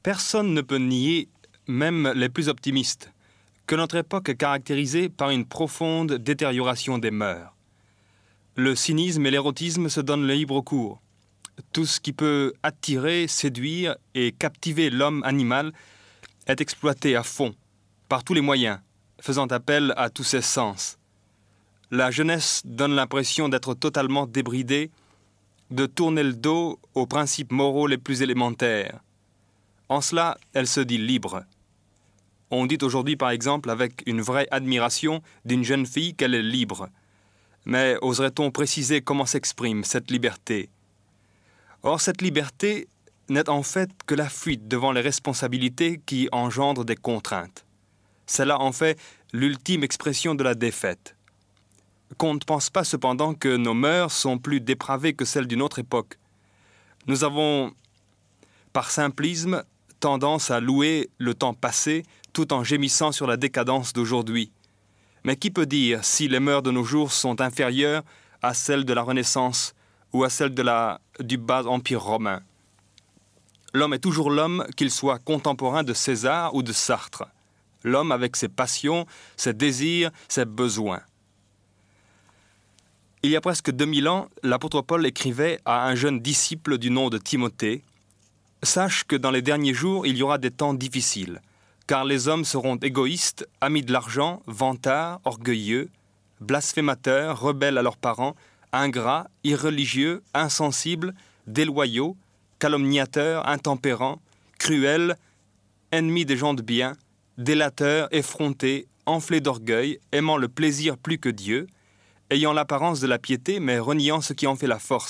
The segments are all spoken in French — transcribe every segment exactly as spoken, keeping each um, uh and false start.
Personne ne peut nier, même les plus optimistes, que notre époque est caractérisée par une profonde détérioration des mœurs. Le cynisme et l'érotisme se donnent le libre cours. Tout ce qui peut attirer, séduire et captiver l'homme animal est exploité à fond, par tous les moyens, faisant appel à tous ses sens. La jeunesse donne l'impression d'être totalement débridée, de tourner le dos aux principes moraux les plus élémentaires. En cela, elle se dit libre. On dit aujourd'hui, par exemple, avec une vraie admiration d'une jeune fille qu'elle est libre. Mais oserait-on préciser comment s'exprime cette liberté ? Or, cette liberté n'est en fait que la fuite devant les responsabilités qui engendrent des contraintes. C'est là, en fait, l'ultime expression de la défaite. Qu'on ne pense pas cependant que nos mœurs sont plus dépravées que celles d'une autre époque. Nous avons, par simplisme, tendance à louer le temps passé tout en gémissant sur la décadence d'aujourd'hui. Mais qui peut dire si les mœurs de nos jours sont inférieures à celles de la Renaissance ou à celles de la, du bas empire romain? L'homme est toujours l'homme, qu'il soit contemporain de César ou de Sartre. L'homme avec ses passions, ses désirs, ses besoins. Il y a presque deux mille ans, l'apôtre Paul écrivait à un jeune disciple du nom de Timothée « Sache que dans les derniers jours, il y aura des temps difficiles, car les hommes seront égoïstes, amis de l'argent, vantards, orgueilleux, blasphémateurs, rebelles à leurs parents, ingrats, irreligieux, insensibles, déloyaux, calomniateurs, intempérants, cruels, ennemis des gens de bien, délateurs, effrontés, enflés d'orgueil, aimant le plaisir plus que Dieu, ayant l'apparence de la piété, mais reniant ce qui en fait la force. »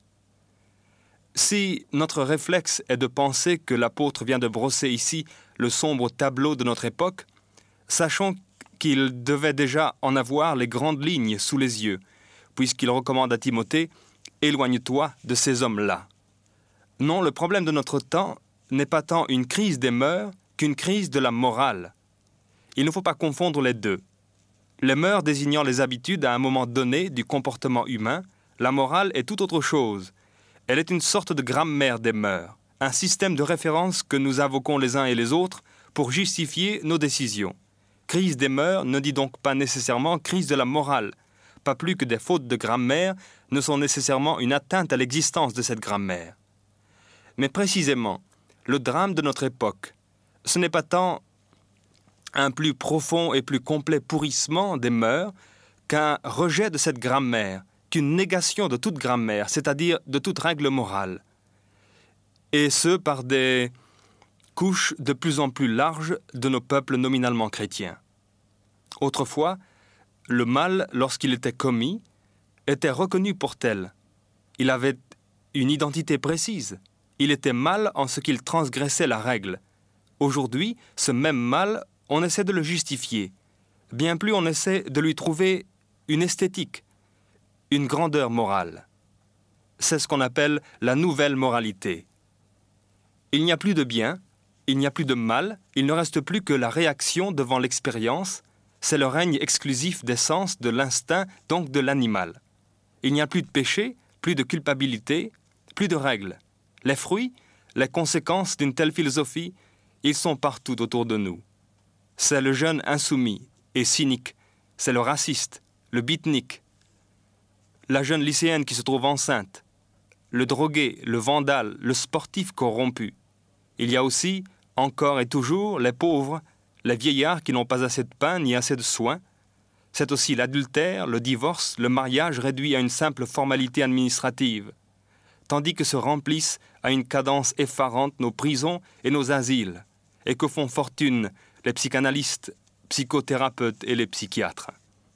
Si notre réflexe est de penser que l'apôtre vient de brosser ici le sombre tableau de notre époque, sachons qu'il devait déjà en avoir les grandes lignes sous les yeux, puisqu'il recommande à Timothée « Éloigne-toi de ces hommes-là ». Non, le problème de notre temps n'est pas tant une crise des mœurs qu'une crise de la morale. Il ne faut pas confondre les deux. Les mœurs désignant les habitudes à un moment donné du comportement humain, la morale est tout autre chose. Elle est une sorte de grammaire des mœurs, un système de référence que nous invoquons les uns et les autres pour justifier nos décisions. Crise des mœurs ne dit donc pas nécessairement crise de la morale, pas plus que des fautes de grammaire ne sont nécessairement une atteinte à l'existence de cette grammaire. Mais précisément, le drame de notre époque, ce n'est pas tant un plus profond et plus complet pourrissement des mœurs qu'un rejet de cette grammaire, qu'une négation de toute grammaire, c'est-à-dire de toute règle morale. Et ce, par des couches de plus en plus larges de nos peuples nominalement chrétiens. Autrefois, le mal, lorsqu'il était commis, était reconnu pour tel. Il avait une identité précise. Il était mal en ce qu'il transgressait la règle. Aujourd'hui, ce même mal, on essaie de le justifier. Bien plus, on essaie de lui trouver une esthétique, une grandeur morale. C'est ce qu'on appelle la nouvelle moralité. Il n'y a plus de bien, il n'y a plus de mal, il ne reste plus que la réaction devant l'expérience, c'est le règne exclusif des sens, de l'instinct, donc de l'animal. Il n'y a plus de péché, plus de culpabilité, plus de règles. Les fruits, les conséquences d'une telle philosophie, ils sont partout autour de nous. C'est le jeune insoumis et cynique, c'est le raciste, le beatnik, la jeune lycéenne qui se trouve enceinte, le drogué, le vandale, le sportif corrompu. Il y a aussi, encore et toujours, les pauvres, les vieillards qui n'ont pas assez de pain ni assez de soins. C'est aussi l'adultère, le divorce, le mariage réduit à une simple formalité administrative, tandis que se remplissent à une cadence effarante nos prisons et nos asiles, et que font fortune les psychanalystes, psychothérapeutes et les psychiatres.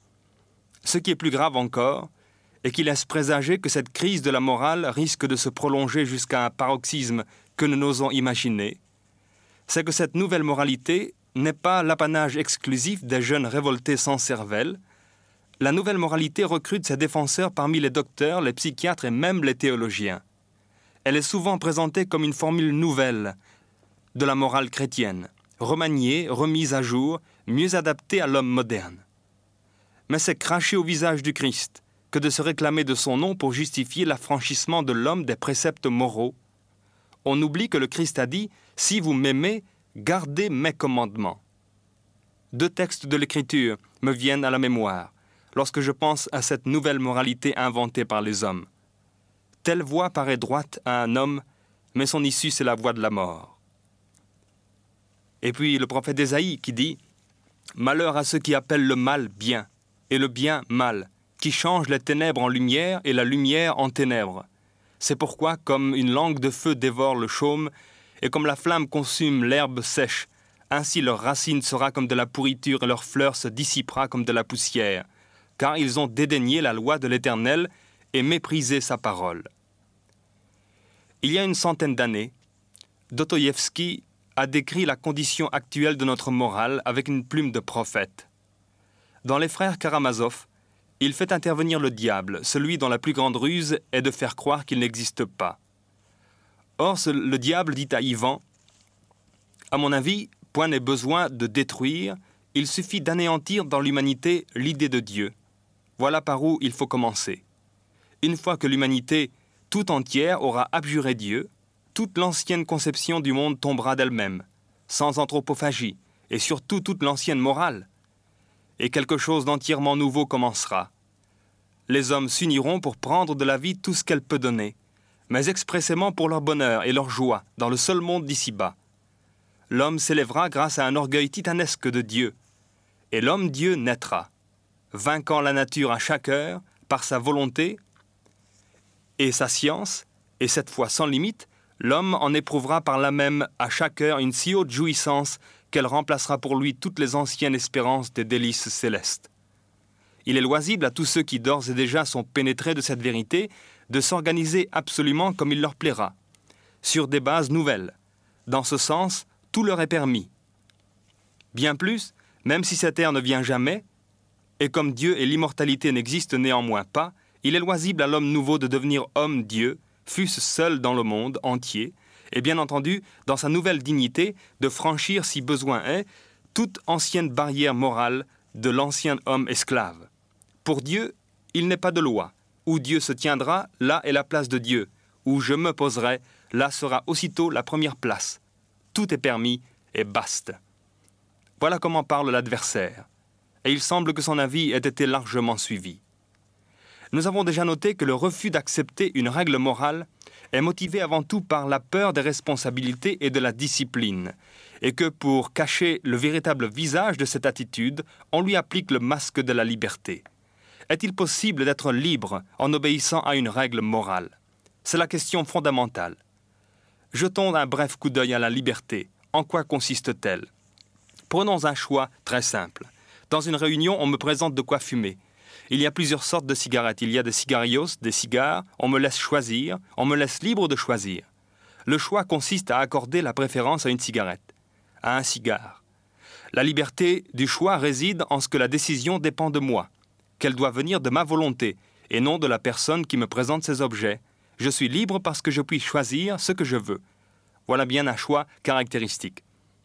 Ce qui est plus grave encore, est qu'il laisse présager que cette crise de la morale risque de se prolonger jusqu'à un paroxysme que nous n'osons imaginer, c'est que cette nouvelle moralité n'est pas l'apanage exclusif des jeunes révoltés sans cervelle. La nouvelle moralité recrute ses défenseurs parmi les docteurs, les psychiatres et même les théologiens. Elle est souvent présentée comme une formule nouvelle de la morale chrétienne, remaniée, remise à jour, mieux adaptée à l'homme moderne. Mais c'est cracher au visage du Christ que de se réclamer de son nom pour justifier l'affranchissement de l'homme des préceptes moraux. on oublie que le Christ a dit « Si vous m'aimez, gardez mes commandements ». Deux textes de l'Écriture me viennent à la mémoire lorsque je pense à cette nouvelle moralité inventée par les hommes. Telle voie paraît droite à un homme, mais son issue c'est la voie de la mort. Et puis le prophète Ésaïe qui dit « Malheur à ceux qui appellent le mal bien, et le bien mal, qui changent les ténèbres en lumière et la lumière en ténèbres. C'est pourquoi, comme une langue de feu dévore le chaume, et comme la flamme consume l'herbe sèche, ainsi leur racine sera comme de la pourriture et leur fleur se dissipera comme de la poussière, car ils ont dédaigné la loi de l'Éternel et méprisé sa parole. » Il y a une centaine d'années, Dostoïevski a décrit la condition actuelle de notre morale avec une plume de prophète. Dans Les Frères Karamazov, il fait intervenir le diable, celui dont la plus grande ruse est de faire croire qu'il n'existe pas. Or, ce, le diable dit à Ivan « À mon avis, point n'est besoin de détruire, il suffit d'anéantir dans l'humanité l'idée de Dieu. Voilà par où il faut commencer. Une fois que l'humanité tout entière aura abjuré Dieu, toute l'ancienne conception du monde tombera d'elle-même, sans anthropophagie, et surtout toute l'ancienne morale. Et quelque chose d'entièrement nouveau commencera. Les hommes s'uniront pour prendre de la vie tout ce qu'elle peut donner, mais expressément pour leur bonheur et leur joie dans le seul monde d'ici-bas. L'homme s'élèvera grâce à un orgueil titanesque de Dieu, et l'homme-dieu naîtra, vainquant la nature à chaque heure par sa volonté et sa science, et cette fois sans limite, l'homme en éprouvera par là même à chaque heure une si haute jouissance qu'elle remplacera pour lui toutes les anciennes espérances des délices célestes. Il est loisible à tous ceux qui d'ores et déjà sont pénétrés de cette vérité de s'organiser absolument comme il leur plaira, sur des bases nouvelles. Dans ce sens, tout leur est permis. Bien plus, même si cette ère ne vient jamais, et comme Dieu et l'immortalité n'existent néanmoins pas, il est loisible à l'homme nouveau de devenir homme-dieu, fût-ce seul dans le monde entier, et bien entendu, dans sa nouvelle dignité, de franchir, si besoin est, toute ancienne barrière morale de l'ancien homme esclave. Pour Dieu, il n'est pas de loi. Où Dieu se tiendra, là est la place de Dieu. Où je me poserai, là sera aussitôt la première place. Tout est permis et baste. Voilà comment parle l'adversaire. Et il semble que son avis ait été largement suivi. Nous avons déjà noté que le refus d'accepter une règle morale est motivé avant tout par la peur des responsabilités et de la discipline, et que pour cacher le véritable visage de cette attitude, on lui applique le masque de la liberté. Est-il possible d'être libre en obéissant à une règle morale? C'est la question fondamentale. Jetons un bref coup d'œil à la liberté. En quoi consiste-t-elle? Prenons un choix très simple. Dans une réunion, on me présente de quoi fumer. Il y a plusieurs sortes de cigarettes. Il y a des cigarios, des cigares. On me laisse choisir. On me laisse libre de choisir. Le choix consiste à accorder la préférence à une cigarette, à un cigare. La liberté du choix réside en ce que la décision dépend de moi, qu'elle doit venir de ma volonté et non de la personne qui me présente ces objets. Je suis libre parce que je puis choisir ce que je veux. Voilà bien un choix caractéristique.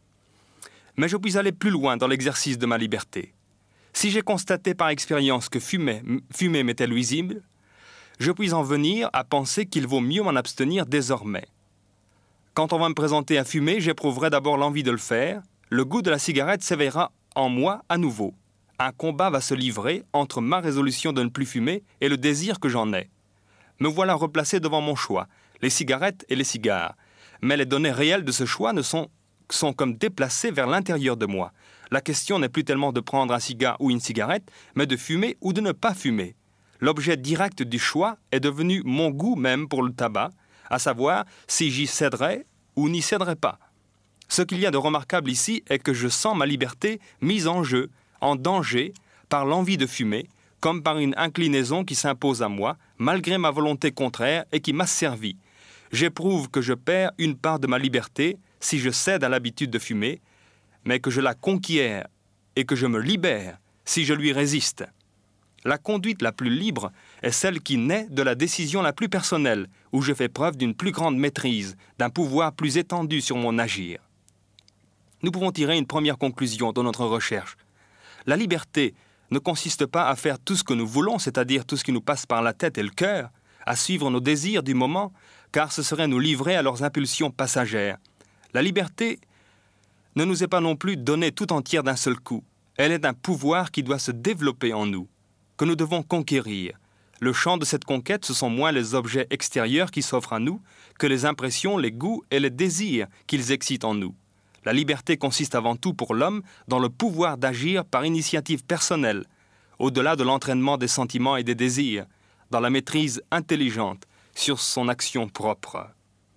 Mais je puis aller plus loin dans l'exercice de ma liberté. Si j'ai constaté par expérience que fumer, fumer m'était nuisible, je puis en venir à penser qu'il vaut mieux m'en abstenir désormais. Quand on va me présenter à fumer, j'éprouverai d'abord l'envie de le faire. Le goût de la cigarette s'éveillera en moi à nouveau. Un combat va se livrer entre ma résolution de ne plus fumer et le désir que j'en ai. Me voilà replacé devant mon choix, les cigarettes et les cigares. Mais les données réelles de ce choix ne sont, sont comme déplacées vers l'intérieur de moi. La question n'est plus tellement de prendre un cigare ou une cigarette, mais de fumer ou de ne pas fumer. L'objet direct du choix est devenu mon goût même pour le tabac, à savoir si j'y céderais ou n'y céderais pas. Ce qu'il y a de remarquable ici est que je sens ma liberté mise en jeu, en danger, par l'envie de fumer, comme par une inclinaison qui s'impose à moi, malgré ma volonté contraire et qui m'asservit. J'éprouve que je perds une part de ma liberté si je cède à l'habitude de fumer, mais que je la conquiers et que je me libère si je lui résiste. La conduite la plus libre est celle qui naît de la décision la plus personnelle, où je fais preuve d'une plus grande maîtrise, d'un pouvoir plus étendu sur mon agir. Nous pouvons tirer une première conclusion de notre recherche. La liberté ne consiste pas à faire tout ce que nous voulons, c'est-à-dire tout ce qui nous passe par la tête et le cœur, à suivre nos désirs du moment, car ce serait nous livrer à leurs impulsions passagères. La liberté ne nous est pas non plus donnée tout entière d'un seul coup. Elle est un pouvoir qui doit se développer en nous, que nous devons conquérir. Le champ de cette conquête, ce sont moins les objets extérieurs qui s'offrent à nous que les impressions, les goûts et les désirs qu'ils excitent en nous. La liberté consiste avant tout pour l'homme dans le pouvoir d'agir par initiative personnelle, au-delà de l'entraînement des sentiments et des désirs, dans la maîtrise intelligente sur son action propre.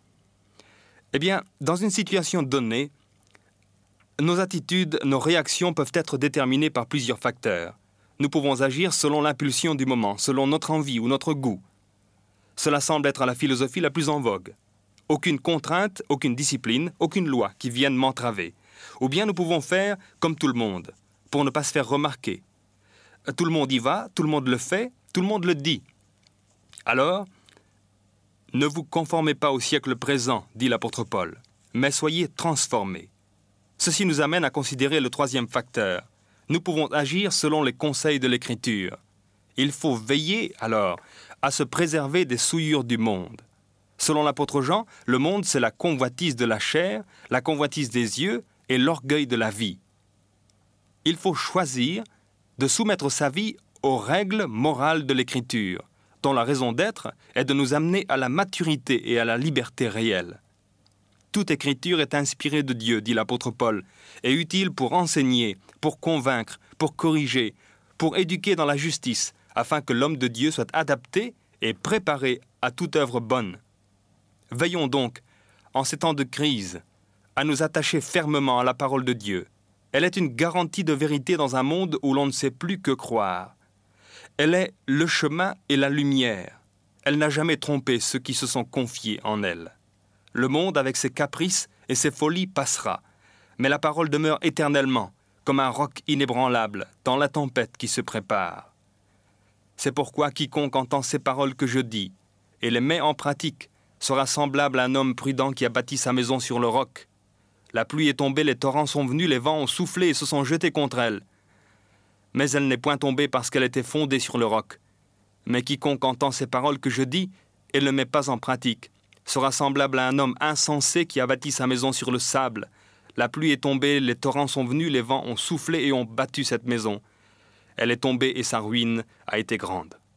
Eh bien, dans une situation donnée, nos attitudes, nos réactions peuvent être déterminées par plusieurs facteurs. Nous pouvons agir selon l'impulsion du moment, selon notre envie ou notre goût. Cela semble être la philosophie la plus en vogue. Aucune contrainte, aucune discipline, aucune loi qui vienne m'entraver. Ou bien nous pouvons faire comme tout le monde, pour ne pas se faire remarquer. Tout le monde y va, tout le monde le fait, tout le monde le dit. Alors, ne vous conformez pas au siècle présent, dit l'apôtre Paul, mais soyez transformés. Ceci nous amène à considérer le troisième facteur. Nous pouvons agir selon les conseils de l'Écriture. Il faut veiller, alors, à se préserver des souillures du monde. Selon l'apôtre Jean, le monde, c'est la convoitise de la chair, la convoitise des yeux et l'orgueil de la vie. Il faut choisir de soumettre sa vie aux règles morales de l'Écriture, dont la raison d'être est de nous amener à la maturité et à la liberté réelle. Toute écriture est inspirée de Dieu, dit l'apôtre Paul, et utile pour enseigner, pour convaincre, pour corriger, pour éduquer dans la justice, afin que l'homme de Dieu soit adapté et préparé à toute œuvre bonne. Veillons donc, en ces temps de crise, à nous attacher fermement à la parole de Dieu. Elle est une garantie de vérité dans un monde où l'on ne sait plus que croire. Elle est le chemin et la lumière. Elle n'a jamais trompé ceux qui se sont confiés en elle. Le monde, avec ses caprices et ses folies, passera, mais la parole demeure éternellement, comme un roc inébranlable dans la tempête qui se prépare. C'est pourquoi quiconque entend ces paroles que je dis et les met en pratique sera semblable à un homme prudent qui a bâti sa maison sur le roc. La pluie est tombée, les torrents sont venus, les vents ont soufflé et se sont jetés contre elle. Mais elle n'est point tombée parce qu'elle était fondée sur le roc. Mais quiconque entend ces paroles que je dis et ne les met pas en pratique sera semblable à un homme insensé qui a bâti sa maison sur le sable. La pluie est tombée, les torrents sont venus, les vents ont soufflé et ont battu cette maison. Elle est tombée et sa ruine a été grande.